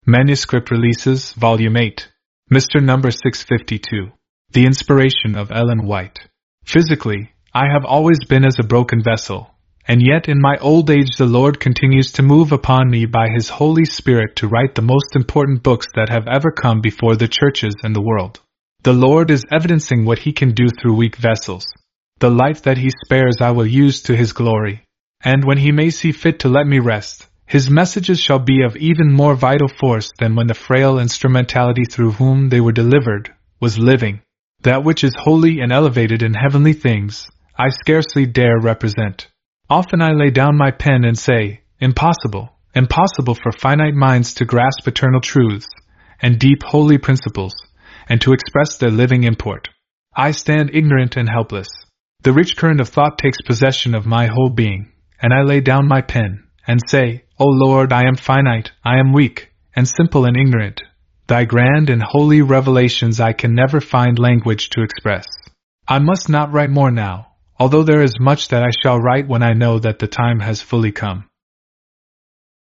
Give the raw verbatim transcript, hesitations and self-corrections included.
Manuscript Releases, Volume eight. Mister Number six fifty-two. The Inspiration of Ellen White. Physically, I have always been as a broken vessel, and yet in my old age the Lord continues to move upon me by His Holy Spirit to write the most important books that have ever come before the churches and the world. The Lord is evidencing what He can do through weak vessels. The life that He spares I will use to His glory, and when He may see fit to let me rest, His messages shall be of even more vital force than when the frail instrumentality through whom they were delivered was living. That which is holy and elevated in heavenly things, I scarcely dare represent. Often I lay down my pen and say, impossible, impossible for finite minds to grasp eternal truths, and deep holy principles, and to express their living import. I stand ignorant and helpless. The rich current of thought takes possession of my whole being, and I lay down my pen, and say, O Lord, I am finite, I am weak, and simple and ignorant. Thy grand and holy revelations I can never find language to express. I must not write more now, although there is much that I shall write when I know that the time has fully come.